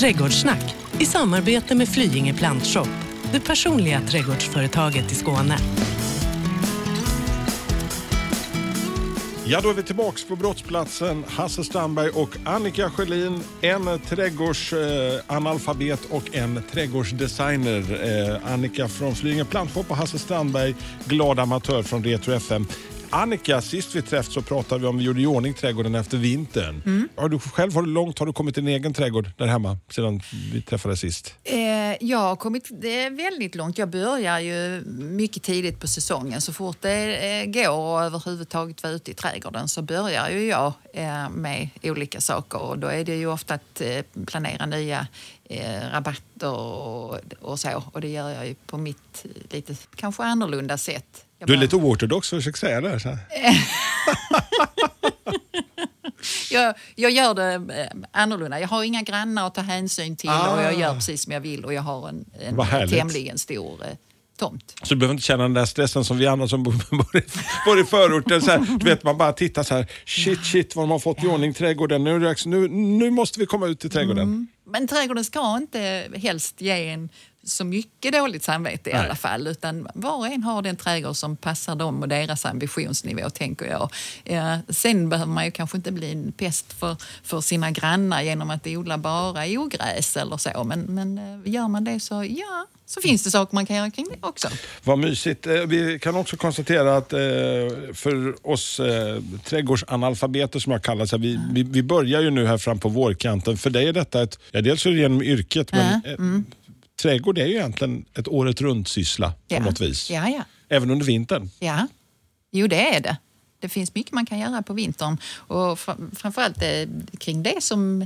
Trädgårdssnack i samarbete med Flyinge Plantshop, det personliga trädgårdsföretaget i Skåne. Ja, då är vi tillbaka på brottsplatsen. Hasse Strandberg och Annika Sjölin, en trädgårdsanalfabet och en trädgårdsdesigner. Annika från Flyinge Plantshop och Hasse Strandberg, glad amatör från Retro FM. Annika, sist vi träffade så pratade vi om vi gjorde i ordning trädgården efter vintern. Hur långt har du kommit till din egen trädgård där hemma sedan vi träffades sist? Jag har kommit väldigt långt. Jag börjar ju mycket tidigt på säsongen. Så fort det går och överhuvudtaget vara ute i trädgården så börjar ju jag med olika saker. Och då är det ju ofta att planera nya rabatter och så. Och det gör jag ju på mitt lite kanske annorlunda sätt. Du är lite oortodox, försök säga det. Så. Jag gör det annorlunda. Jag har inga grannar att ta hänsyn till och jag gör precis som jag vill. Och jag har en tämligen stor tomt. Så du behöver inte känna den där stressen som vi andra som bor i förorten. Så här, du vet, man bara tittar så här, shit vad de har fått i ordning trädgården. Nu måste vi komma ut till trädgården. Men trädgården ska inte helst ge en så mycket dåligt samvete i alla fall, utan var och en har den trädgård som passar dem och deras ambitionsnivå, tänker jag. Sen behöver man ju kanske inte bli en pest för sina grannar genom att odla bara ogräs eller så, men gör man det så finns det saker man kan göra kring det också. Vad mysigt. Vi kan också konstatera att för oss trädgårdsanalfabeter som jag kallar sig, vi börjar ju nu här fram på vårkanten. För dig är detta dels är det genom yrket, men trädgård är ju egentligen ett året runt syssla på något vis. Ja. Även under vintern. Ja, jo det är det. Det finns mycket man kan göra på vintern. Och framförallt kring det som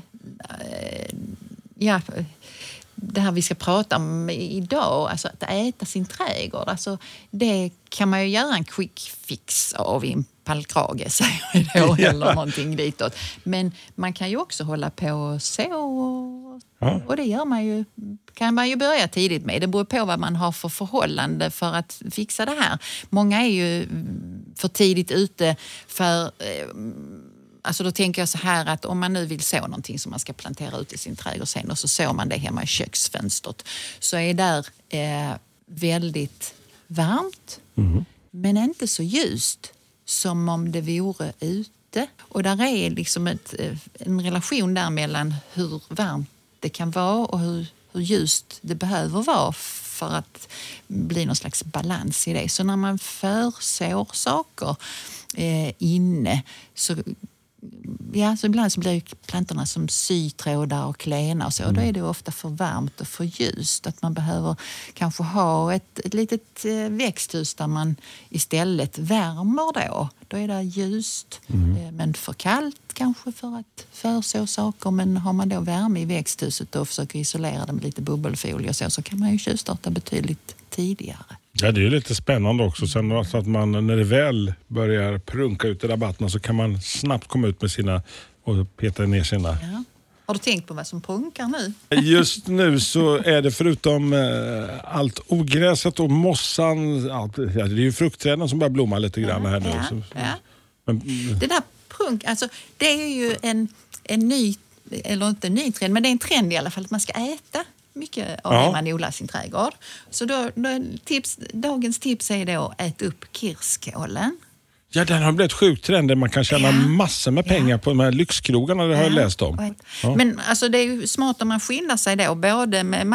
det här vi ska prata om idag, alltså att äta sin trädgård. Alltså, det kan man ju göra en quick fix av i en pallkrage, säger vi då, eller någonting ditåt. Men man kan ju också hålla på så och det kan man ju börja tidigt med. Det beror på vad man har för förhållande för att fixa det här. Många är ju för tidigt ute för... Alltså då tänker jag så här att om man nu vill så någonting som man ska plantera ut i sin trädgård sen och så sår man det hemma i köksfönstret, så är där väldigt varmt men inte så ljust som om det vore ute. Och där är liksom en relation där mellan hur varmt det kan vara och hur ljust det behöver vara för att bli någon slags balans i det. Så när man försår saker inne så ibland så blir plantorna som sytrådar och klena och så. Då är det ofta för varmt och för ljust. Att man behöver kanske ha ett litet växthus där man istället värmer då. Då är det ljust, men för kallt kanske för att förså saker. Men har man då värme i växthuset och försöker isolera det med lite bubbelfolie och så kan man ju tjuvstarta betydligt tidigare. Ja, det är ju lite spännande också. Sen alltså att man, när det väl börjar prunka ut i rabatterna, så kan man snabbt komma ut med sina och peta ner sina. Ja. Har du tänkt på vad som prunkar nu? Just nu så är det förutom allt ogräset och mossan, det är ju fruktträden som börjar blomma lite grann här nu. Men, det där alltså det är ju en ny, eller inte en ny trend, men det är en trend i alla fall att man ska äta mycket av det man odlar sin trädgård. Så dagens tips är då att äta upp kirskålen. Ja, den har blivit sjukt trend. Man kan tjäna massor med pengar på de här lyxkrogarna, det har jag läst om. Men alltså, det är ju smart om man skyndar sig då. Både med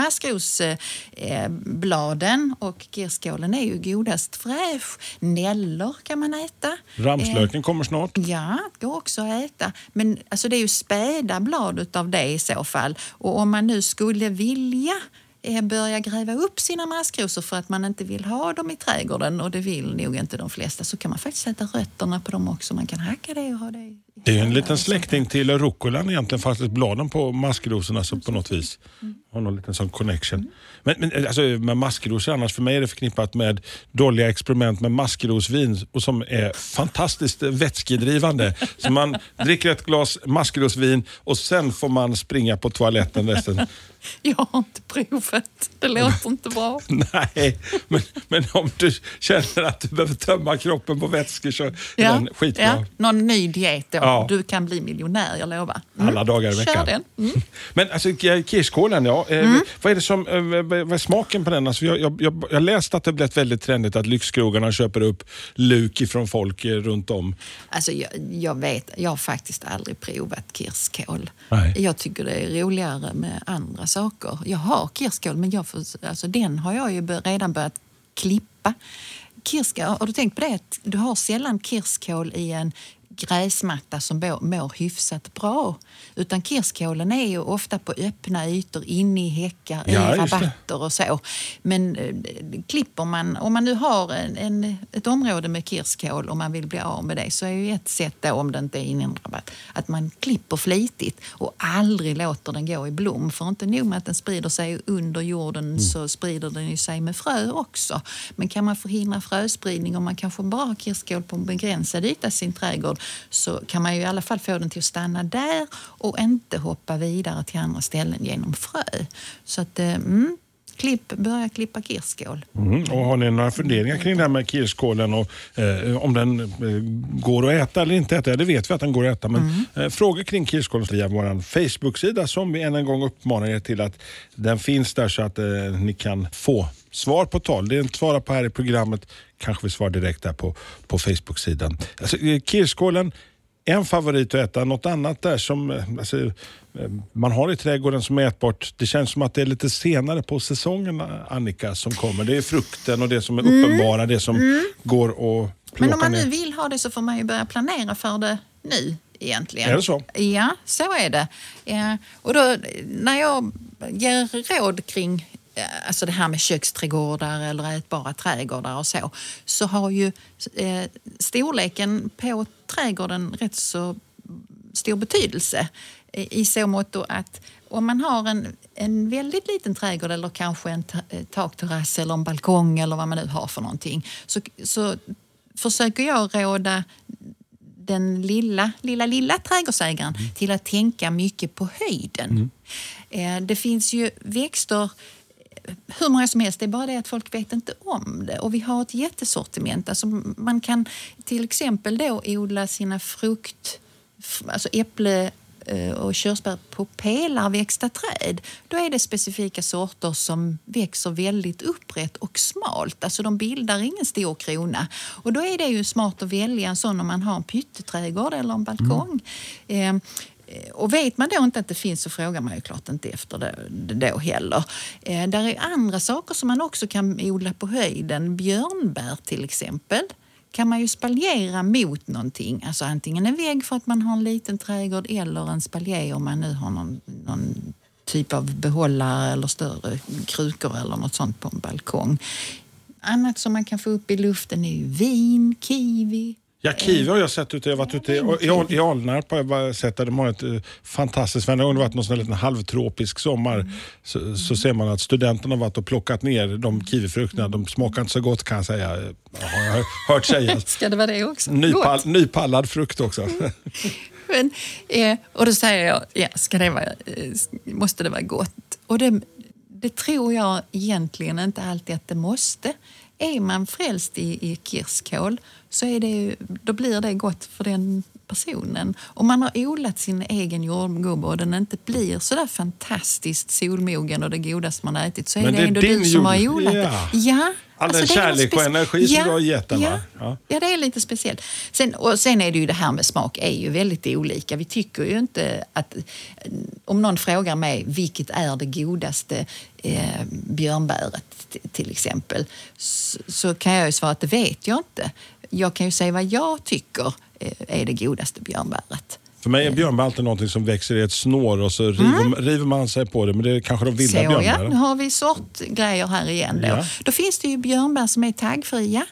maskrosbladen och kirskålen är ju godast fräsch. Nällor kan man äta. Ramslöken kommer snart. Ja, det går också att äta. Men alltså, det är ju späda blad utav det i så fall. Och om man nu skulle vilja börja gräva upp sina maskrosor för att man inte vill ha dem i trädgården, och det vill nog inte de flesta, så kan man faktiskt sätta rötterna på dem också. Man kan hacka det och ha det. Det är ju en liten släkting till rucolan egentligen, fast bladen på maskrosorna så på något vis har någon liten sån connection. Men alltså, med maskrosor annars, för mig är det förknippat med dåliga experiment med maskrosvin, och som är fantastiskt vätskedrivande. Så man dricker ett glas maskrosvin och sen får man springa på toaletten resten. Jag har inte provat. Det låter inte bra. Nej, men om du känner att du behöver tömma kroppen på vätskor så är den skitbra. Ja, någon ny diet då. Ja. Du kan bli miljonär, jag lovar. Alla dagar i veckan. Kör den. Men alltså kirskålen, vad är det som, vad är smaken på den? Alltså, jag läste att det blivit väldigt trendigt att lyxkrogarna köper upp luk ifrån folk runt om. Alltså jag har faktiskt aldrig provat kirskål. Nej. Jag tycker det är roligare med andra saker. Jag har kirskål, men den har jag ju redan börjat klippa. Kirskål, har du tänkt på det? Att du har sällan kirskål i en gräsmatta som mår hyfsat bra. Utan kirskålen är ju ofta på öppna ytor, inne i häckar, i rabatter och så. Men klipper man, om man nu har ett område med kirskål och man vill bli av med det, så är ju ett sätt då, om det inte är inne i en rabatt, att man klipper flitigt och aldrig låter den gå i blom. För inte nog med att den sprider sig under jorden, så sprider den ju sig med frö också. Men kan man förhindra fröspridning, om man kanske bara har kirskål på en begränsad yta i sin trädgård, så kan man ju i alla fall få den till att stanna där och inte hoppa vidare till andra ställen genom frö. Så att börja klippa kirskål. Och har ni några funderingar kring det här med kirskålen och om den går att äta eller inte äta? Det vet vi att den går att äta, men frågor kring kirskålen via vår Facebook-sida, som vi än en gång uppmanar er till att den finns där, så att ni kan få svar på tal. Det är inte svara på här i programmet, kanske vi svarar direkt där på Facebook-sidan. Alltså, kirskålen, en favorit att äta. Något annat där som man har i trädgården som är ätbart. Det känns som att det är lite senare på säsongen, Annika, som kommer. Det är frukten och det som är uppenbara, det som går att plocka. Men om man nu vill ha det, så får man ju börja planera för det nu egentligen. Är det så? Ja, så är det. Och då, när jag ger råd kring alltså det här med köksträdgårdar eller ätbara trädgårdar och så har ju storleken på trädgården rätt så stor betydelse, i så mått att om man har en väldigt liten trädgård eller kanske en takterrass eller en balkong eller vad man nu har för någonting, så försöker jag råda den lilla trädgårdsägaren till att tänka mycket på höjden. Det finns ju växter hur många som helst, det är bara det att folk vet inte om det. Och vi har ett jättesortiment. Alltså man kan till exempel då odla sina alltså äpple och körsbär på pelarväxta träd. Då är det specifika sorter som växer väldigt upprätt och smalt. Alltså de bildar ingen stor krona. Och då är det ju smart att välja en sån om man har en pytteträdgård eller en balkong. Och vet man då inte att det finns, så frågar man ju klart inte efter det då heller. Där är andra saker som man också kan odla på höjden. Björnbär till exempel kan man ju spaljera mot någonting. Alltså antingen en vägg för att man har en liten trädgård, eller en spaljer om man nu har någon typ av behållare eller större krukor eller något sånt på en balkong. Annat som man kan få upp i luften är ju vin, kiwi. Ja, kiwi har jag sett ute. Jag har varit ute i Alnarp, har jag bara sett att de har ett fantastiskt, varje gång det har varit någon sån här liten halvtropisk sommar, så ser man att studenterna har varit och plockat ner de kiwifrukterna. De smakar inte så gott, kan jag säga. Jag har hört sägas. Ska det vara det också? Nypallad frukt också. Men, och då säger jag, måste det vara gott? Och det tror jag egentligen inte alltid att det måste. Är man frälst i kirskål, så då blir det gott för den personen. Om man har odlat sin egen jordgubbe och den inte blir så där fantastiskt solmogen och det godaste man har ätit, så är det ändå du som har odlat det. Ja. All den kärlek och energi som du har gett den, va? Ja, det är lite speciellt. Sen är det ju det här med smak är ju väldigt olika. Vi tycker ju inte att, om någon frågar mig vilket är det godaste björnbäret till exempel, så kan jag ju svara att det vet jag inte. Jag kan ju säga vad jag tycker är det godaste björnbäret. För mig är björnbär alltid någonting som växer i ett snår och så river man sig på det. Men det är kanske de vilda björnbär. Ja, nu har vi sortgrejer här igen då. Ja. Då finns det ju björnbär som är taggfria.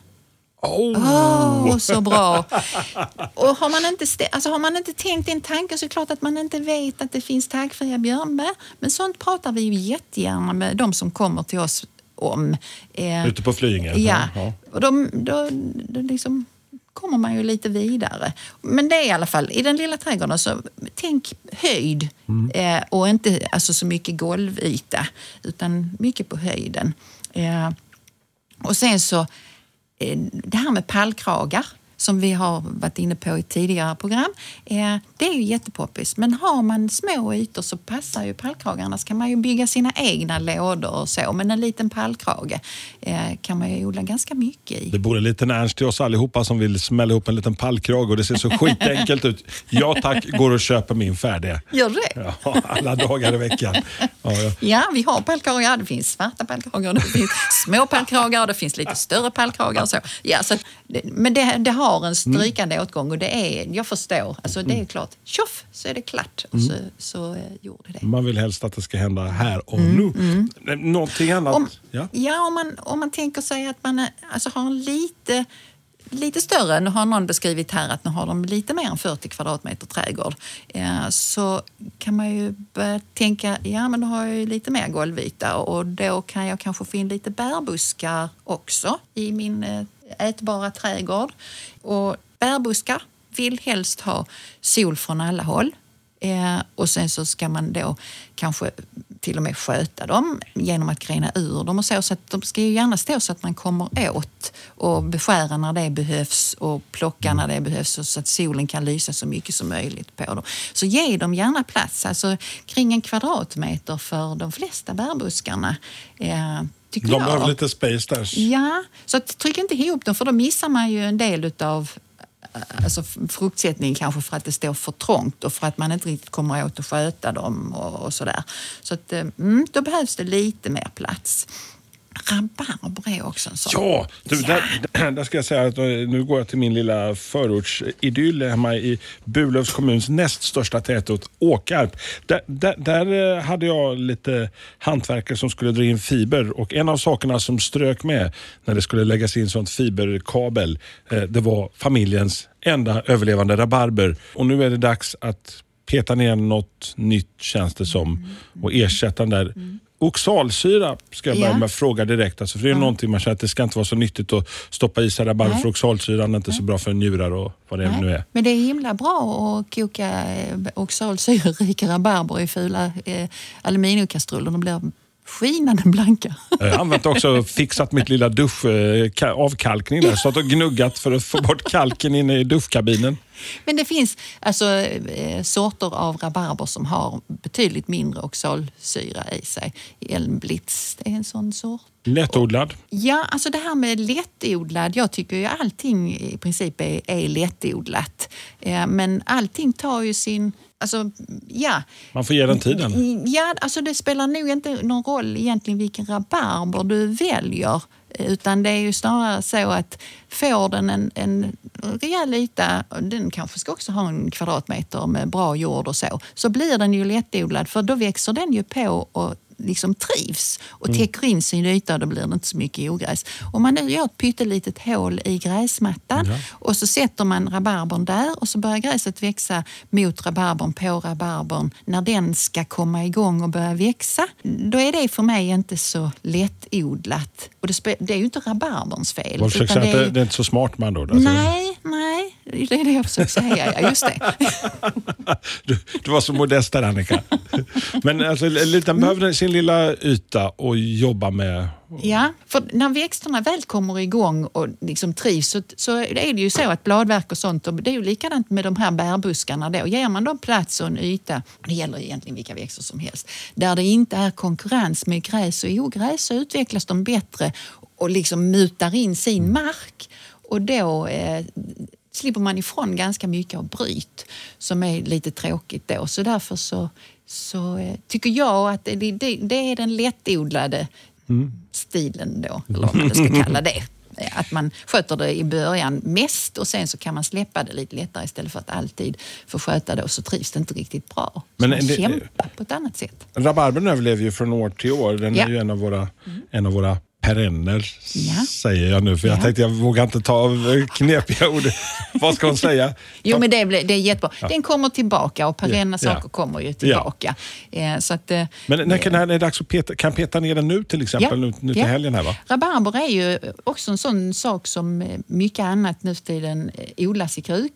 Så bra. Och har man inte tänkt en tanke, så är det klart att man inte vet att det finns taggfria björnbär. Men sånt pratar vi ju jättegärna med de som kommer till oss om. Ute på Flyinge. Ja. Och då liksom kommer man ju lite vidare. Men det är i alla fall, i den lilla trädgården, så tänk höjd och inte alltså så mycket golvyta, utan mycket på höjden. Och sen så det här med pallkragar, som vi har varit inne på i tidigare program. Det är ju jättepoppis. Men har man små ytor så passar ju pallkragarna. Så kan man ju bygga sina egna lådor och så. Men en liten pallkrage kan man ju odla ganska mycket i. Det bor en liten Ernst till oss allihopa som vill smälla ihop en liten pallkrage och det ser så skitenkelt ut. Ja tack, går och köper min färdiga. Gör det? Ja, alla dagar i veckan. Ja, vi har pallkragar. Det finns svarta pallkragar, det finns små pallkragar, det finns lite större pallkragar och så. Ja, så men det har en strykande åtgång och det är, jag förstår, alltså det är klart, tjoff så är det klart och så gjorde det. Man vill helst att det ska hända här och nu. Någonting annat? Om man tänker sig att man alltså har en lite större, nu har någon beskrivit här att nu har de lite mer än 40 kvadratmeter trädgård, så kan man ju börja tänka, ja men då har jag ju lite mer golvyta och då kan jag kanske få in lite bärbuskar också i min ätbara trädgård. Och bärbuskar vill helst ha sol från alla håll. Och sen så ska man då kanske till och med sköta dem genom att grena ur dem och så att de ska ju gärna stå så att man kommer åt och beskära när det behövs och plocka när det behövs så att solen kan lysa så mycket som möjligt på dem. Så ge dem gärna plats, alltså kring 1 kvadratmeter för de flesta bärbuskarna. De behöver lite space där. Ja, så att tryck inte ihop dem för då missar man ju en del utav alltså fruktsättning kanske för att det står för trångt och för att man inte riktigt kommer åt att sköta dem och sådär. Så att då behövs det lite mer plats. Rabarber är också en sån. Ja, där ska jag säga att nu går jag till min lilla förortsidyll hemma i Burlövs kommuns näst största tätort, Åkarp. Där hade jag lite hantverkare som skulle dra in fiber och en av sakerna som strök med när det skulle läggas in sånt fiberkabel, det var familjens enda överlevande rabarber. Och nu är det dags att peta ner något nytt, känns det som, och ersätta den där. Oxalsyra ska jag börja med fråga direkt. Alltså, för det är någonting man känner att det ska inte vara så nyttigt att stoppa i sig rabarber för oxalsyran är inte så bra för njurar och vad det nu är. Men det är himla bra att koka oxalsyrerika rabarber i fula aluminiumkastruller. De blir skinande blanka. Jag har använt också fixat mitt lilla avkalkning där så att jag gnuggat för att få bort kalken inne i duschkabinen. Men det finns alltså sorter av rabarber som har betydligt mindre oxalsyra i sig. Elmblitz, det är en sån sort. Lättodlad? Ja, alltså det här med lättodlad, jag tycker ju allting i princip är lättodlat. Men allting tar ju sin... Alltså, ja. Man får ge den tiden. Ja, alltså det spelar nog inte någon roll egentligen vilken rabarber du väljer. Utan det är ju snarare så att får den en rejäl yta, den kanske ska också ha 1 kvadratmeter med bra jord och så blir den ju lättodlad för då växer den ju på och liksom trivs och täcker in sin yta och då blir det inte så mycket ogräs. Om man nu gör ett pyttelitet hål i gräsmattan och så sätter man rabarbern där och så börjar gräset växa mot rabarbern på rabarbern när den ska komma igång och börja växa. Då är det för mig inte så lättodlat. Och det är ju inte rabarberns fel. Vad försöker säga att det är inte så smart man då? Nej. Det är det jag försöker säga, ja, just det. Du var så modest där, Annika. Men alltså, den behöver sin lilla yta och jobba med. Ja, för när växterna väl kommer igång och liksom trivs så är det ju så att bladverk och sånt, det är ju likadant med de här bärbuskarna då. Ger man dem plats och en yta, det gäller egentligen vilka växter som helst, där det inte är konkurrens med gräs och ogräs så utvecklas de bättre och liksom mutar in sin mark och då slipper man ifrån ganska mycket av bryt som är lite tråkigt då. Så därför så tycker jag att det är den lättodlade stilen då, eller vad man ska kalla det. Att man sköter det i början mest och sen så kan man släppa det lite lättare istället för att alltid få sköta det och så trivs det inte riktigt bra. Så man kämpar på ett annat sätt. Rabarbern överlever ju från år till år. Den är ju en av våra perenner, säger jag nu. För jag tänkte jag vågar inte ta av knepiga ord. Vad ska hon säga? Jo, men det är jättebra. Ja. Den kommer tillbaka och perenna saker kommer ju tillbaka. Så att, men när är det dags att kan peta ner den nu till exempel? Nu till helgen här, va? Rabarber är ju också en sån sak som mycket annat nu för tiden odlas i kruka.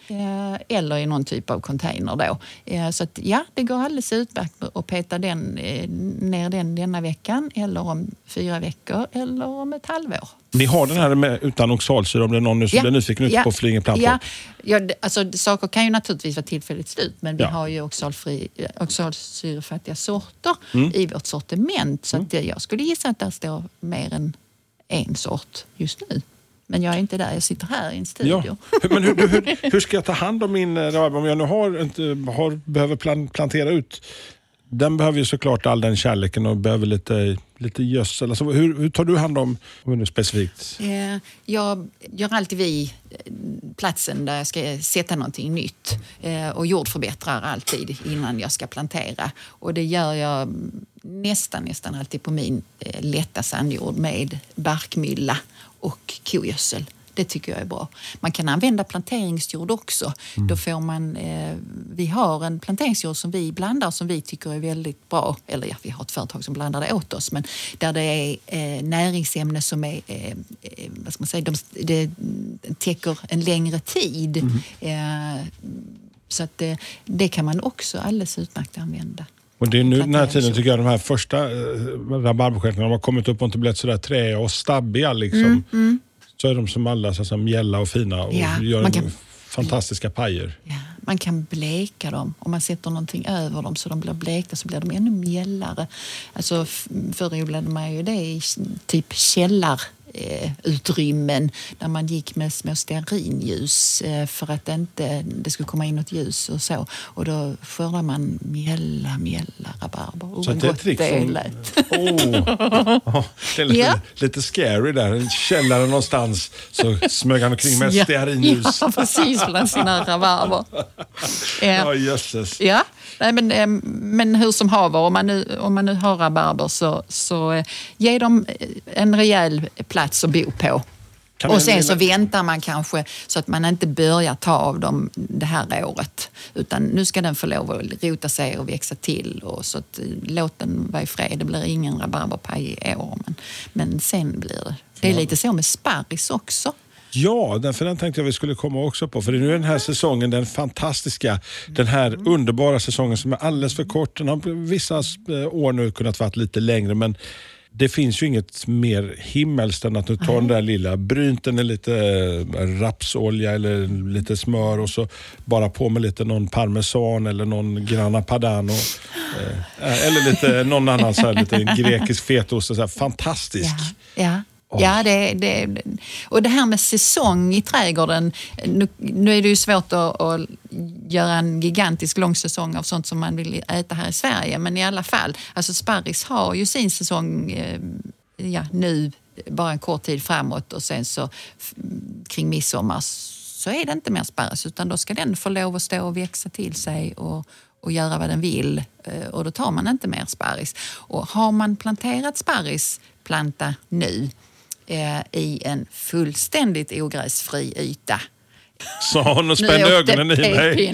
eller i någon typ av container då. Så att ja, det går alldeles utmärkt att peta ner den denna veckan eller om 4 veckor eller om ett halvår. Ni har den här med utan oxalsyra om det är någon nu som blir nyfiken ute på Flyinge Plantshop. Ja, alltså saker kan ju naturligtvis vara tillfälligt slut, men vi har ju oxalsyrefattiga sorter i vårt sortiment, så att jag skulle gissa att där står mer än en sort just nu. Men jag är inte där, jag sitter här i en studio. Ja. Men hur ska jag ta hand om min rabarber om jag nu behöver plantera ut? Den behöver ju såklart all den kärleken och behöver lite gödsel. Alltså, hur tar du hand om det specifikt? Jag gör alltid vid platsen där jag ska sätta någonting nytt. Och jordförbättrar alltid innan jag ska plantera. Och det gör jag nästan alltid på min lätta sandjord med barkmylla och kogödsel. Det tycker jag är bra. Man kan använda planteringsjord också. Då får man, vi har en planteringsjord som vi blandar som vi tycker är väldigt bra. Eller ja, vi har ett företag som blandar det åt oss. Men där det är näringsämnen som är, vad ska man säga, det täcker en längre tid. Så att det kan man också alldeles utmärkt använda. Och det är nu den här tiden tycker jag de här första rabarberstjärnorna har kommit upp och inte blivit sådär trä och stabbiga liksom. Så är de som alla så mjälla och fina och gör fantastiska pajer. Ja, man kan bleka dem. Om man sätter någonting över dem så de blir blekta så blir de ännu mjällare. Alltså förr odlade man ju det i typ utrymmen där man gick med små stearinljus för att det skulle komma in något ljus och så. Och då skördar man mjälla rabarber. Så det är ett trick som... det är lite scary där. En källare någonstans så smög han omkring med stearinljus. Ja, precis, bland sina rabarber. Ja, jösses. Ja. Nej, men hur som haver, om man nu har rabarber så ge dem en rejäl plats att bo på. Och sen så väntar man kanske så att man inte börjar ta av dem det här året. Utan nu ska den få lov att rota sig och växa till. Och så att, låt den vara i fred. Det blir ingen rabarberpaj i år. Men sen blir det. Det är lite så med sparris också. Ja, för den tänkte jag vi skulle komma också på. För nu är den här säsongen, den fantastiska, den här underbara säsongen som är alldeles för kort. Den har vissa år nu kunnat vara lite längre, men det finns ju inget mer himmelskt än att du tar den där lilla brynten i lite rapsolja eller lite smör och så bara på med lite någon parmesan eller någon grana padano eller lite någon annan så här, lite grekisk fetost. Så här, fantastisk. Ja. Ja, och det här med säsong i trädgården, nu är det ju svårt att göra en gigantisk lång säsong av sånt som man vill äta här i Sverige, men i alla fall, alltså sparris har ju sin säsong nu bara en kort tid framåt och sen så kring midsommar så är det inte mer sparris utan då ska den få lov att stå och växa till sig och göra vad den vill och då tar man inte mer sparris. Och har man planterat sparrisplanta nu i en fullständigt ogräsfri yta. Så hon och spände ögonen i mig.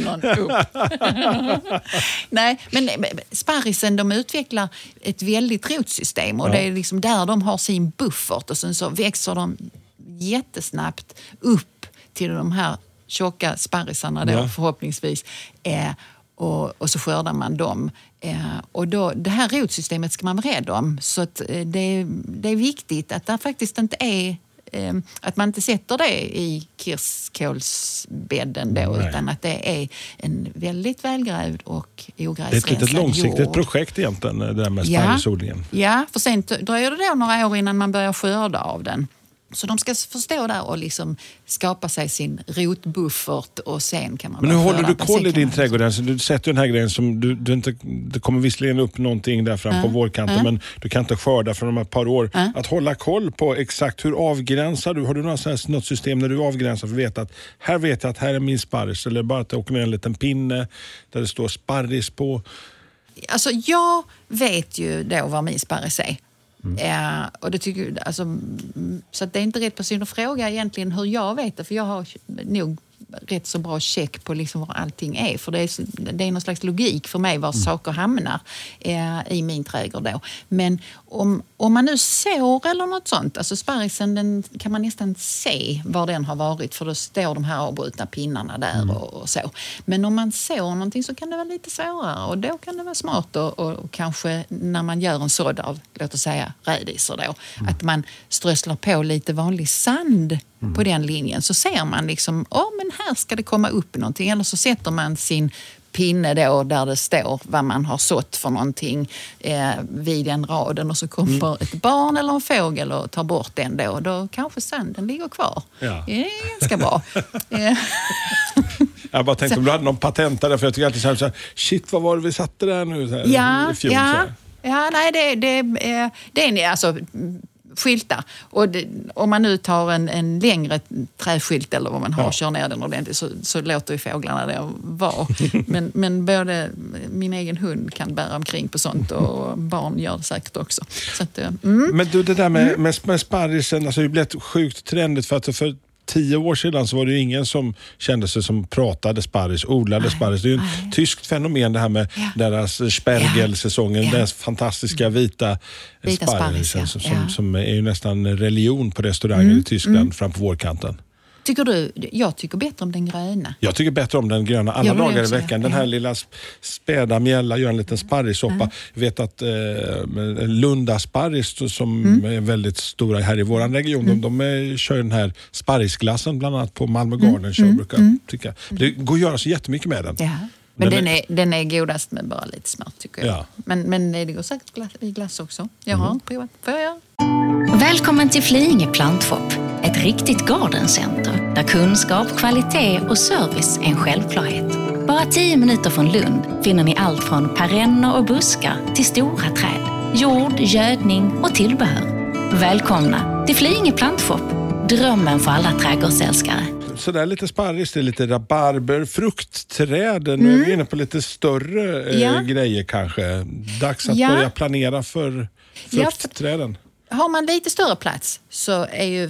Nej, men sparrisen de utvecklar ett väldigt rotsystem och det är liksom där de har sin buffert och sen så växer de jättesnabbt upp till de här tjocka sparrisarna då förhoppningsvis. Och så skördar man dem. Och då, det här rotsystemet ska man vara rädd om. Så att det är viktigt att det faktiskt inte är att man inte sätter det i kirskålsbädden då, utan att det är en väldigt välgrävd och ogräsrensad jord. Det är ett litet långsiktigt projekt egentligen, det där med sparrisodlingen. Ja, för sen dröjer det då några år innan man börjar skörda av den. Så de ska förstå där och liksom skapa sig sin rotbuffert och sen kan man... Men hur håller du koll i din trädgård? Du sätter ju den här grejen som du inte... Det kommer visserligen upp någonting där fram på vårkanten men du kan inte skörda från de här par år. Att hålla koll på exakt hur avgränsar du? Har du något system när du avgränsar för att veta att här vet jag att här är min sparris eller bara att det åker ner en liten pinne där det står sparris på? Alltså jag vet ju då vad min sparris är. Och det tycker alltså, så att det är inte rätt person att fråga egentligen hur jag vet det, för jag har nog rätt så bra check på liksom var allting är. För det är någon slags logik för mig var saker hamnar i min trädgård då. Men om man nu sår eller något sånt, alltså sparrisen, den kan man nästan se var den har varit, för då står de här avbrutna pinnarna där och så. Men om man sår någonting så kan det vara lite svårare, och då kan det vara smart och kanske när man gör en sådd av, låt oss säga rädisor då, att man strösslar på lite vanlig sand på den linjen, så ser man liksom, men här ska det komma upp någonting, eller så sätter man sin pinne då där det står vad man har sått för någonting vid den raden, och så kommer ett barn eller en fågel och tar bort den då kanske sanden ligger kvar. Ja. Det är ganska bra. Jag bara tänkte om du hade någon patent där, för jag tycker alltid så här, shit, vad var det vi satte där nu så här, i fjol? Det är alltså skyltar. Och om man nu tar en längre träskylt eller vad man har, kör ner den ordentligt, så låter ju fåglarna det vara. Men både min egen hund kan bära omkring på sånt, och barn gör det säkert också. Så att, Men du, det där med sparrisen, alltså det blev ett sjukt trendigt, för 10 år sedan så var det ju ingen som kände sig som pratade sparris, odlade sparris. Det är ju ett tyskt fenomen det här med deras spergelsäsongen, deras fantastiska vita sparris som är ju nästan religion på restauranger i Tyskland fram på vårkanten. Tycker du? Jag tycker bättre om den gröna. Jag tycker bättre om den gröna alla dagar i veckan. Den här lilla späda mjälla gör en liten sparrissoppa. Jag vet att Lunda sparris som är väldigt stora här i våran region, de kör den här sparrisglassen bland annat på Malmö Garden. Brukar tycka. Det går att göra så jättemycket med den. Ja. Men den är godast med bara lite smört, tycker jag. Ja. Men det går säkert i glass också. Jag har inte provat. Får jag göra? Välkommen till Flyinge Plantshop. Ett riktigt gardencenter där kunskap, kvalitet och service är en självklarhet. Bara 10 minuter från Lund finner ni allt från perenner och buskar till stora träd, jord, gödning och tillbehör. Välkomna till Flyinge Plantshop. Drömmen för alla trädgårdsälskare. Så där lite sparris, det är lite rabarber, fruktträd. Nu är vi inne på lite större grejer kanske. Dags att börja planera för fruktträden. Har man lite större plats så är ju...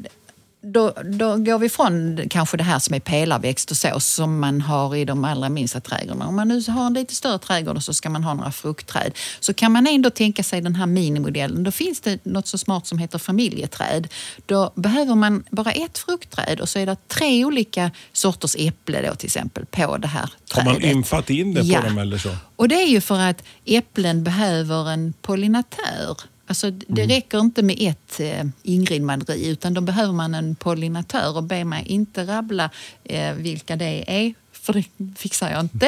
Då går vi från kanske det här som är pelarväxt och så som man har i de allra minsta trädgårdarna. Om man nu har en lite större trädgård så ska man ha några fruktträd. Så kan man ändå tänka sig den här minimodellen. Då finns det något så smart som heter familjeträd. Då behöver man bara ett fruktträd och så är det 3 olika sorters äpple då till exempel på det här trädet. Har man ympat in det på dem eller så? Och det är ju för att äpplen behöver en pollinatör. Alltså det räcker inte med ett ingridmaderi, utan då behöver man en pollinatör, och ber man inte rabbla vilka det är, för det fixar jag inte.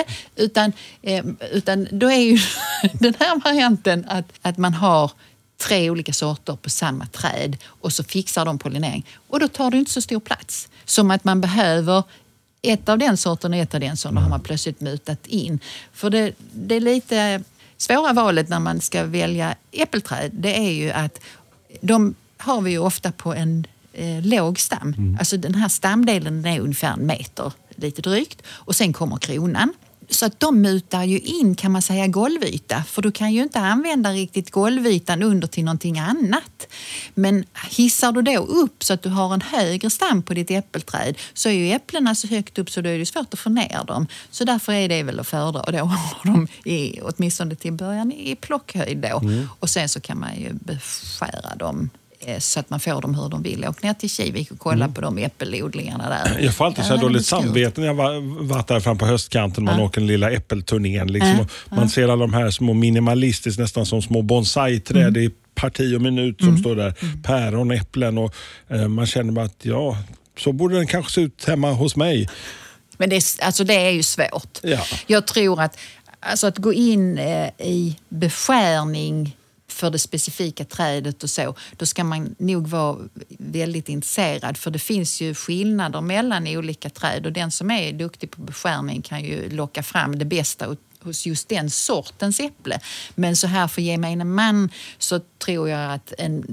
Utan då är ju den här varianten att man har 3 olika sorter på samma träd och så fixar de pollinering. Och då tar det inte så stor plats. Som att man behöver ett av den sorten och ett av den sorten, då har man plötsligt mutat in. För det är lite... Svåra valet när man ska välja äppelträd, det är ju att de har vi ju ofta på en låg stam. Alltså den här stamdelen är ungefär 1 meter, lite drygt. Och sen kommer kronan. Så att de mutar ju in, kan man säga, golvyta. För du kan ju inte använda riktigt golvytan under till någonting annat. Men hissar du då upp så att du har en högre stam på ditt äppelträd, så är ju äpplena så högt upp så då är det svårt att få ner dem. Så därför är det väl att föredra. Och då har de åtminstone till början i plockhöjd då. Och sen så kan man ju beskära dem så att man får dem hur de vill. Åk ner till Kivik och kolla på de äppelodlingarna där. Jag får alltid så här dåligt samvete när jag varit där fram på höstkanten. Man åker en lilla äppelturnén. Liksom, man ser alla de här små minimalistiskt, nästan som små bonsai-träd i parti och minut som står där. Päron, äpplen, och man känner bara att så borde den kanske se ut hemma hos mig. Men det är ju svårt. Ja. Jag tror att gå in i beskärning för det specifika trädet och så, då ska man nog vara väldigt intresserad, för det finns ju skillnader mellan olika träd, och den som är duktig på beskärning kan ju locka fram det bästa hos just den sortens äpple. Men så här för gemene man så tror jag att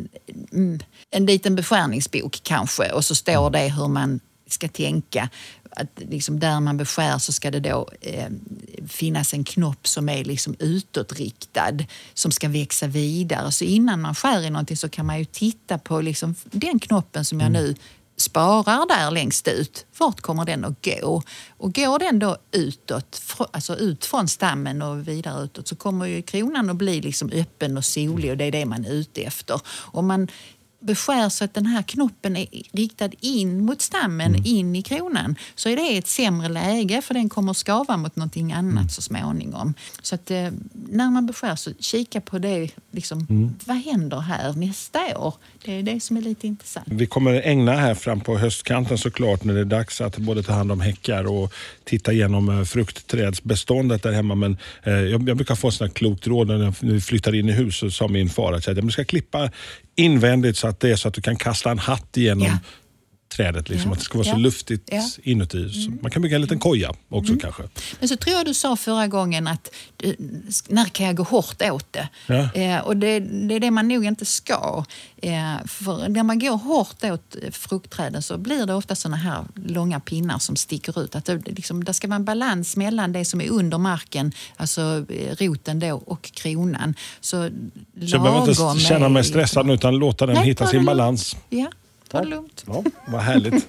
en liten beskärningsbok kanske, och så står det hur man ska tänka. Att liksom där man beskär så ska det då finnas en knopp som är liksom utåtriktad, som ska växa vidare. Så innan man skär i någonting så kan man ju titta på liksom den knoppen som jag nu sparar där längst ut, vart kommer den att gå? Och går den då utåt, alltså ut från stammen och vidare utåt, så kommer ju kronan att bli liksom öppen och solig, och det är det man är ute efter. Om man beskär så att den här knoppen är riktad in mot stammen, in i kronan, så är det ett sämre läge, för den kommer att skava mot någonting annat så småningom. Så att när man beskär, så kika på det, liksom, vad händer här nästa år? Det är det som är lite intressant. Vi kommer ägna här fram på höstkanten såklart, när det är dags att både ta hand om häckar och titta igenom fruktträdsbeståndet där hemma. Men jag brukar få sådana klokt råd när vi flyttar in i huset, som min far att säga att ska klippa invändigt så att det är så att du kan kasta en hatt igenom trädet. Liksom, att det ska vara så luftigt inuti. Så man kan bygga en liten koja också kanske. Men så tror jag du sa förra gången att när kan jag gå hårt åt det? Ja. Och det är det man nog inte ska. För när man går hårt åt fruktträden så blir det ofta såna här långa pinnar som sticker ut. Att det ska vara en balans mellan det som är under marken, alltså roten då, och kronan. Så jag behöver inte känna mig stressad utan låta den hitta sin balans. Ja. Ta det lugnt. Ja, vad härligt.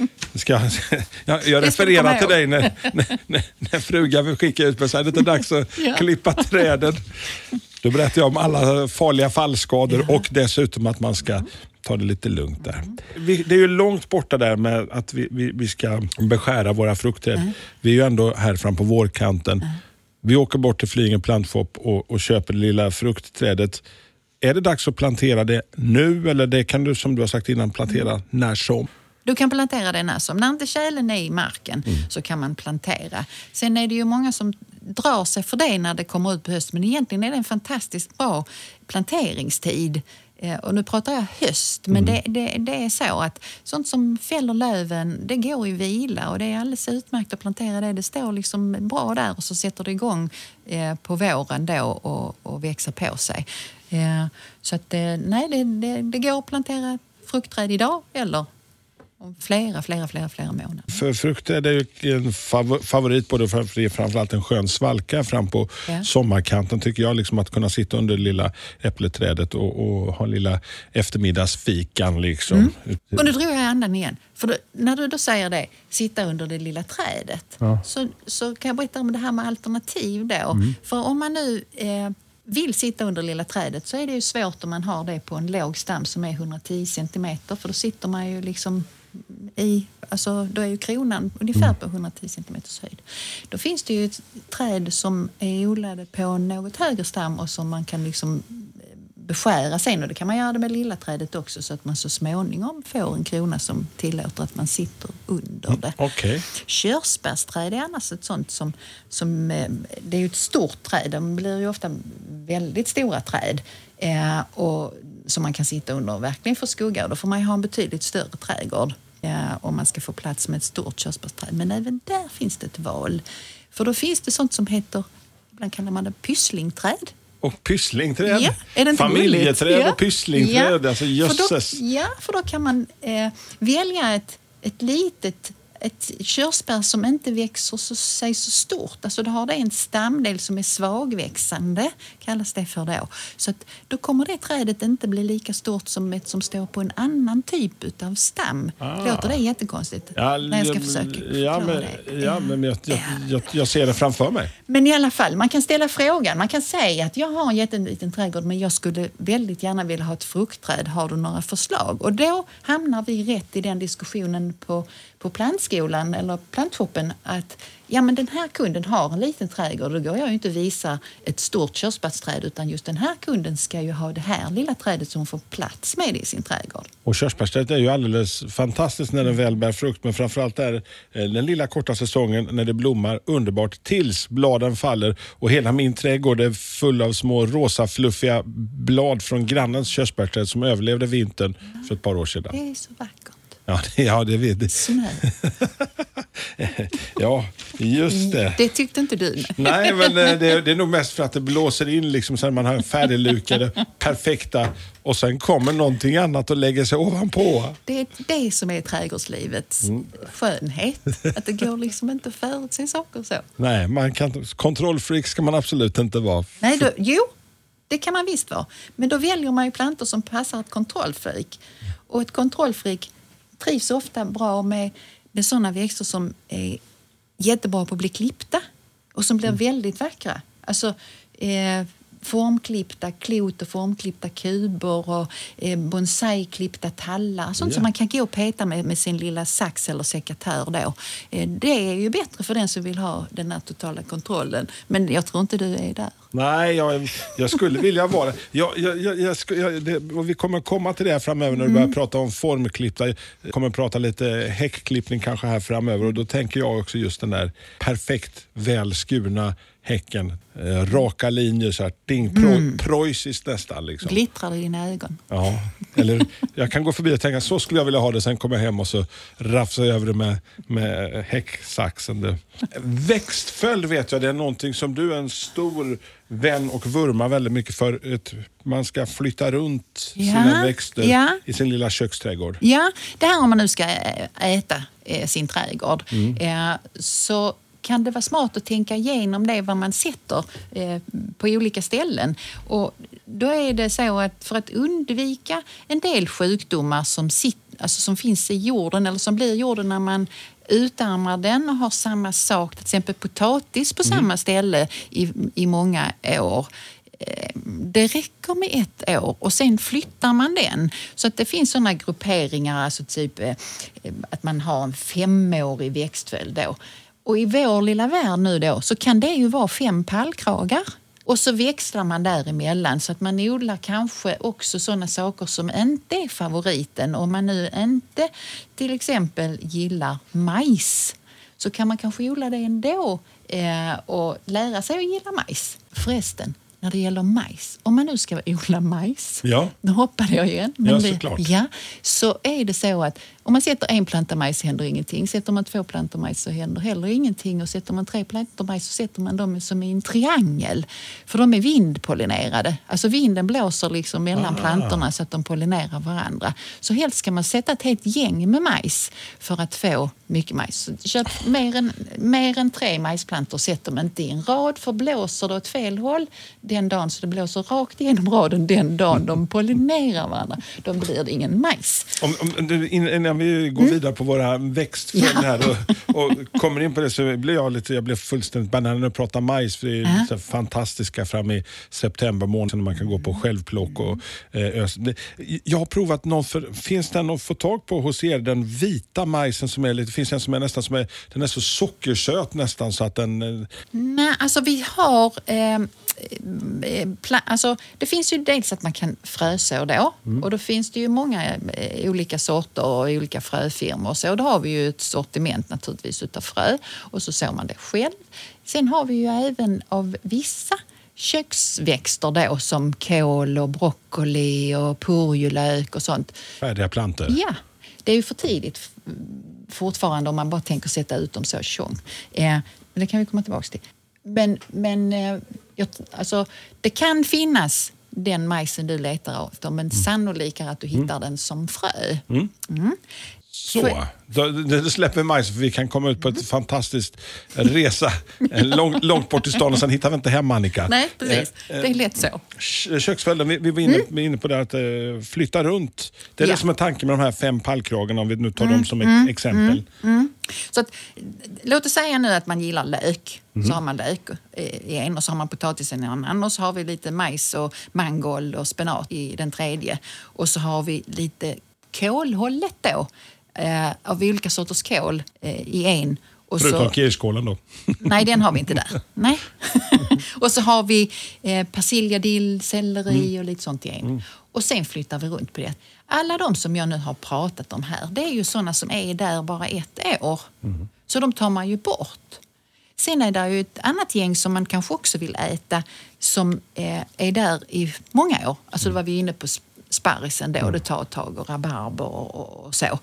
Jag refererar till dig när frugan vill skicka ut på sig. Det är dags att klippa träden. Då berättar jag om alla farliga fallskador och dessutom att man ska ta det lite lugnt där. Det är ju långt borta där med att vi ska beskära våra fruktträd. Vi är ju ändå här fram på vårkanten. Vi åker bort till Flyinge Plantshop och köper det lilla fruktträdet. Är det dags att plantera det nu, eller det kan du, som du har sagt innan, plantera när som? Du kan plantera det när som. När inte tjälen är i marken så kan man plantera. Sen är det ju många som drar sig för det när det kommer ut på höst. Men egentligen är det en fantastiskt bra planteringstid. Och nu pratar jag höst, men det är så att sånt som fäller löven, det går i vila, och det är alldeles utmärkt att plantera det. Det står liksom bra där, och så sätter det igång på våren då och växer på sig. Så att nej, det går att plantera fruktträd idag eller om flera månader. För fruktträd är ju en favorit, både för att det är framförallt en skön svalka fram på sommarkanten, tycker jag, liksom att kunna sitta under det lilla äppleträdet och ha lilla eftermiddagsfikan liksom. Och nu drog jag andan igen. För när du då säger det, sitta under det lilla trädet, så kan jag berätta om det här med alternativ då. För om man nu vill sitta under lilla trädet, så är det ju svårt om man har det på en låg stam som är 110 centimeter, för då sitter man ju liksom då är ju kronan ungefär på 110 centimeters höjd. Då finns det ju ett träd som är odlade på en något högre stam och som man kan liksom beskära sen, och det kan man göra det med lilla trädet också, så att man så småningom får en krona som tillåter att man sitter under det. Okay. Körsbärsträd är annars ett sånt som det är ju ett stort träd, de blir ju ofta väldigt stora träd och som man kan sitta under och verkligen få skugga, och då får man ju ha en betydligt större trädgård om man ska få plats med ett stort körsbärsträd. Men även där finns det ett val, för då finns det sånt som heter, ibland kallar man det pysslingträd. Och pysslingträd? Ja, är det inte familjeträd och pysslingträd, alltså jösses. För då kan man välja ett litet körsbär som inte växer så stort. Alltså då har det en stamdel som är svagväxande, kallas det för då. Så att då kommer det trädet inte bli lika stort som ett som står på en annan typ av stam. Låter det jättekonstigt? När jag ska försöka men jag ser det framför mig. Men i alla fall, man kan ställa frågan. Man kan säga att jag har en jätteliten trädgård, men jag skulle väldigt gärna vilja ha ett fruktträd. Har du några förslag? Och då hamnar vi rätt i den diskussionen på plantskolan eller plantshoppen, att men den här kunden har en liten trädgård, då går jag ju inte visa ett stort körsbärsträd, utan just den här kunden ska ju ha det här lilla trädet som får plats med i sin trädgård. Och körsbärsträdet är ju alldeles fantastiskt när den väl bär frukt, men framförallt är den lilla korta säsongen när det blommar underbart tills bladen faller, och hela min trädgård är full av små rosa fluffiga blad från grannens körsbärsträd som överlevde vintern för ett par år sedan. Det är så vackert. Ja, det vet jag. Snö. Ja, just det. Det tyckte inte du. Nej, men det är nog mest för att det blåser in liksom, så att man har färdiglukade, perfekta, och sen kommer någonting annat och lägger sig ovanpå. Det är det som är trädgårdslivets skönhet. Att det går liksom inte att förutse saker så. Nej, kontrollfreak ska man absolut inte vara. Nej, det kan man visst vara. Men då väljer man ju plantor som passar ett kontrollfreak. Och ett kontrollfreak trivs ofta bra med sådana växter som är jättebra på att bli klippta och som blir väldigt vackra. Alltså formklippta klot och formklippta kuber och bonsai-klippta tallar. Sånt som man kan gå och peta med sin lilla sax eller sekatör då. Det är ju bättre för den som vill ha den här totala kontrollen. Men jag tror inte du är där. Nej, jag skulle vilja vara det. Och vi kommer komma till det här framöver när du börjar prata om formklippta. Jag kommer prata lite häckklippning kanske här framöver. Och då tänker jag också just den där perfekt välskurna häcken. Raka linjer så här, preussiskt nästan. Liksom. Glittrar i dina ögon. Ja, eller jag kan gå förbi och tänka så skulle jag vilja ha det, sen kommer jag hem och så rafsar jag över det med häcksaxen. Växtföljd vet jag, det är någonting som du är en stor vän och vurmar väldigt mycket för. Man ska flytta runt sina växter i sin lilla köksträdgård. Ja, det här om man nu ska äta sin trädgård. Så kan det vara smart att tänka igenom det vad man sätter på olika ställen. Och då är det så att för att undvika en del sjukdomar som finns i jorden eller som blir i jorden när man utarmar den och har samma sak, till exempel potatis på samma ställe i många år. Det räcker med 1 år och sen flyttar man den. Så att det finns sådana grupperingar, alltså typ att man har en 5-årig växtföljd då. Och i vår lilla värld nu då så kan det ju vara 5 pallkragar. Och så växlar man däremellan så att man odlar kanske också sådana saker som inte är favoriten. Om man nu inte till exempel gillar majs så kan man kanske odla det ändå och lära sig att gilla majs. Förresten, när det gäller majs, om man nu ska odla majs, nu hoppade jag igen. Men så är det så att om man sätter 1 planta majs händer ingenting. Sätter man 2 plantor majs så händer heller ingenting. Och sätter man 3 plantor majs så sätter man dem som i en triangel. För de är vindpollinerade. Alltså vinden blåser liksom mellan plantorna så att de pollinerar varandra. Så helst ska man sätta ett helt gäng med majs för att få mycket majs. Så mer än 3 majsplantor sätter man inte i en rad, för blåser det åt fel håll den dagen så det blåser rakt igenom raden den dagen de pollinerar varandra. Då blir det ingen majs. Innan vi går vidare på våra växtföljd här och kommer in på det så blir jag blev fullständigt banan när jag pratar majs, för det är så fantastiska fram i september månad när man kan gå på självplock och jag har provat finns det någon att få tag på hos er, den vita majsen som är lite, finns en som är nästan den är så sockersöt nästan så att den Nej, alltså vi har alltså det finns ju dels att man kan fröså då och då finns det ju många olika sorter och olika fröfirmor och så. Då har vi ju ett sortiment naturligtvis utav frö och så sår man det själv. Sen har vi ju även av vissa köksväxter då som kål och broccoli och purjolök och sånt. Färdiga plantor? Ja, det är ju för tidigt fortfarande om man bara tänker sätta ut dem så tjong. Men det kan vi komma tillbaka till. Men alltså, det kan finnas den majsen du letar efter, men sannolikare att du hittar den som frö. Så, då släpper majs för vi kan komma ut på ett fantastiskt resa långt bort i stan och sen hittar vi inte hem, Annika. Nej, precis. Det är lätt så. Köksföljden, vi var inne på det att flytta runt. Det är det som är tanken med de här 5 pallkragarna om vi nu tar dem som ett exempel. Så att, låt oss säga nu att man gillar lök. Så har man lök i en och så har man potatisen i en annan och så har vi lite majs och mangold och spenat i den tredje. Och så har vi lite kålhållet då. Av olika sorters kål i en. Och förutom kirskålen då? Nej, den har vi inte där. Nej. Och så har vi persilja, dill, selleri och lite sånt i en. Och sen flyttar vi runt på det. Alla de som jag nu har pratat om här, det är ju sådana som är där bara 1 år. Så de tar man ju bort. Sen är det ju ett annat gäng som man kanske också vill äta som är där i många år. Alltså då var vi inne på sparrisen då, det tar ett tag och rabarber och så.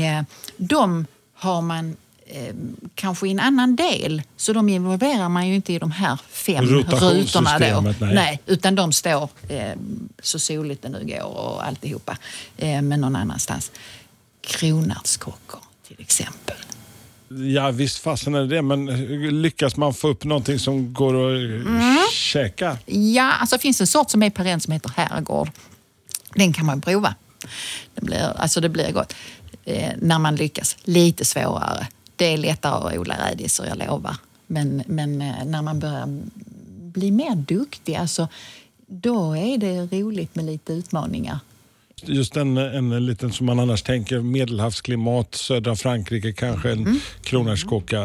De har man kanske i en annan del, så de involverar man ju inte i de här 5 rutorna då. Nej, utan de står så soligt det nu går och alltihopa men någon annanstans. Kronärtskockor till exempel. Ja, visst fasen är det, men lyckas man få upp någonting som går att käka? Ja, alltså det finns en sort som är parent som heter herrgård. Den kan man prova. Det blir gott. när man lyckas. Lite svårare. Det är lättare att odla rädisor, jag lovar. Men när man börjar bli mer duktig, alltså, då är det roligt med lite utmaningar. Just en liten som man annars tänker, medelhavsklimat, södra Frankrike, kanske en kronärtskocka.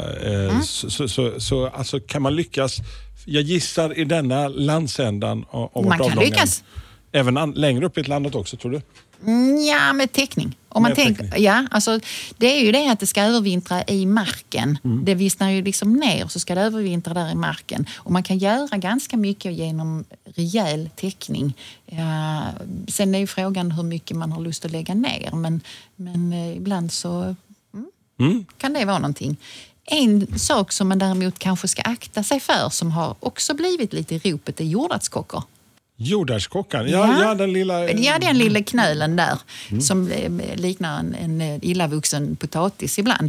Så alltså, kan man lyckas, jag gissar, i denna landsändan av man kan lyckas. Även längre upp i landet också, tror du? Ja, med täckning. Om man tänker, ja, alltså, det är ju det att det ska övervintra i marken. Det vissnar ju liksom ner, så ska det övervintra där i marken. Och man kan göra ganska mycket genom rejäl täckning. Sen är ju frågan hur mycket man har lust att lägga ner. Men ibland så kan det vara någonting. En sak som man däremot kanske ska akta sig för, som har också blivit lite i ropet, är jordärtskockor. Jordärtskockan? Ja, den lilla... Ja, den lilla knölen där som liknar en illavuxen potatis ibland.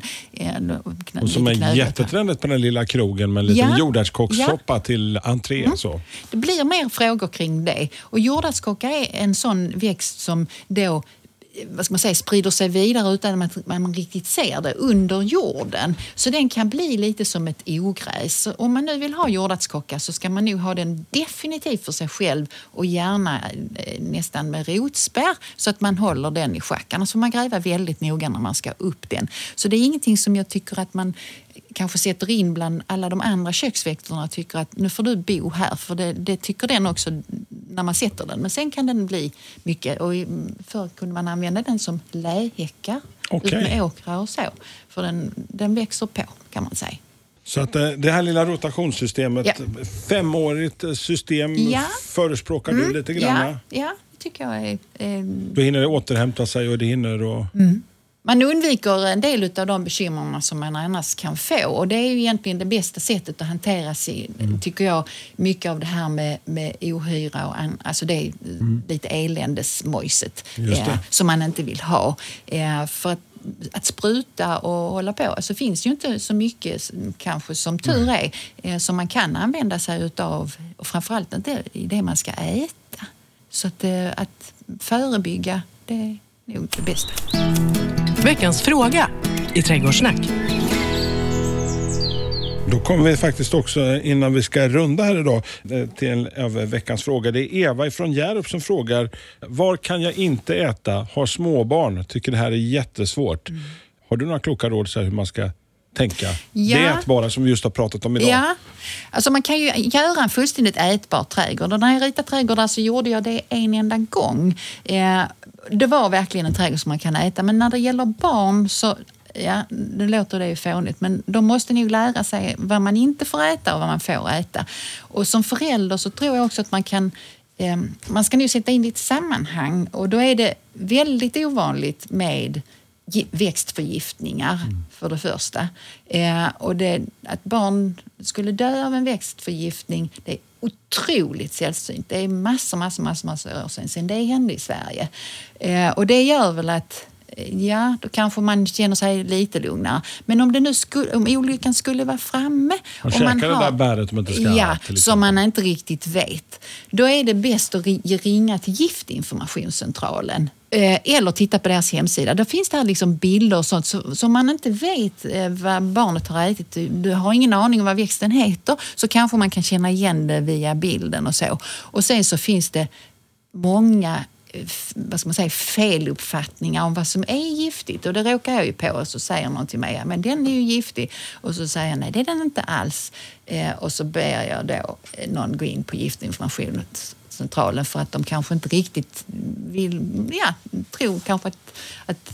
Och som är jättetrendigt på den lilla krogen med en liten jordärtskockssoppa till entrén. Så. Det blir mer frågor kring det. Och jordärtskocka är en sån växt som då, vad ska man säga, sprider sig vidare utan att man riktigt ser det under jorden. Så den kan bli lite som ett ogräs. Om man nu vill ha jordärtskocka så ska man nog ha den definitivt för sig själv och gärna nästan med rotspärr så att man håller den i schack. Annars får man gräva väldigt noga när man ska upp den. Så det är ingenting som jag tycker att man kanske sätter in bland alla de andra köksväxterna och tycker att nu får du bo här, för det tycker den också när man sätter den. Men sen kan den bli mycket, och förr kunde man använda den som lähäckar ut med åkrar och så. För den växer på, kan man säga. Så att det här lilla rotationssystemet, 5-årigt system, förespråkar du lite grann? Ja, det tycker jag är... Då hinner det återhämta sig och det hinner och... Man undviker en del av de bekymmerna som man annars kan få. Och det är ju egentligen det bästa sättet att hantera sig, tycker jag, mycket av det här med ohyra. Och alltså det är lite eländesmojset som man inte vill ha. För att spruta och hålla på, alltså finns ju inte så mycket kanske som tur är som man kan använda sig utav, och framförallt inte i det man ska äta. Så att förebygga, det är nog det bästa. Veckans fråga i Trädgårdssnack. Då kommer vi faktiskt också, innan vi ska runda här idag, till veckans fråga. Det är Eva från Hjärup som frågar: var kan jag inte äta? Har småbarn, tycker det här är jättesvårt. Har du några kloka råd så här hur man ska tänka? Det är ätbara som vi just har pratat om idag. Ja, alltså man kan ju göra en fullständigt ätbar trädgård. Och när jag ritade trädgårdar så gjorde jag det en enda gång. Det var verkligen en trädgård som man kan äta. Men när det gäller barn så, ja, det låter det ju fånigt, men de måste nog lära sig vad man inte får äta och vad man får äta. Och som förälder så tror jag också att man ska nu sätta in det i ett sammanhang, och då är det väldigt ovanligt med växtförgiftningar för det första. Och att barn skulle dö av en växtförgiftning, det är otroligt sällsynt. Det är massor år sedan det hände i Sverige. Och det gör väl att då kanske man känner sig lite lugnare. Men om olyckan skulle vara framme och man har det där bäret som inte ska som man inte riktigt vet, då är det bäst att ringa till Giftinformationscentralen. Eller titta på deras hemsida. Där finns det här liksom bilder och sånt som man inte vet vad barnet har ätit. Du har ingen aning om vad växten heter, så kanske man kan känna igen det via bilden och så. Och sen så finns det många, vad ska man säga, feluppfattningar om vad som är giftigt. Och det råkar jag ju på, och så säger någon till mig, men den är ju giftig. Och så säger jag, nej, det är den inte alls. Och så ber jag då någon gå in på Giftinformationscentralen, för att de kanske inte riktigt vill, tror kanske att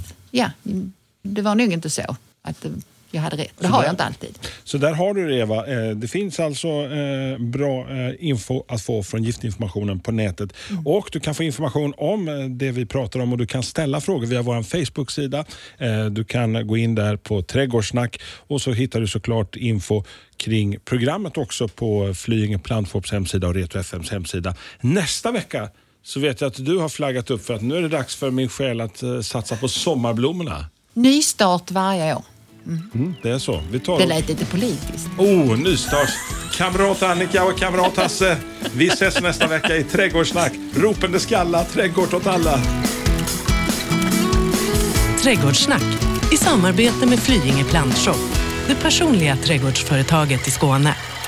det var nog inte så att jag hade rätt. Det har jag inte alltid. Så där har du det, Eva. Det finns alltså bra info att få från Giftinformationen på nätet. Och du kan få information om det vi pratar om, och du kan ställa frågor via vår Facebook-sida. Du kan gå in där på Trädgårdssnack, och så hittar du såklart info kring programmet också på Flyinge Plantfops hemsida och Retro FMs hemsida. Nästa vecka så vet jag att du har flaggat upp för att nu är det dags för min själ att satsa på sommarblommorna. Nystart varje år. Det är så. Det lät lite politiskt. Nystart. Kamrat Annika och kamrat Hasse. Vi ses nästa vecka i Trädgårdssnack. Ropende skalla, trädgård åt alla. Trädgårdssnack i samarbete med Flyinge Plantshop, det personliga trädgårdsföretaget i Skåne.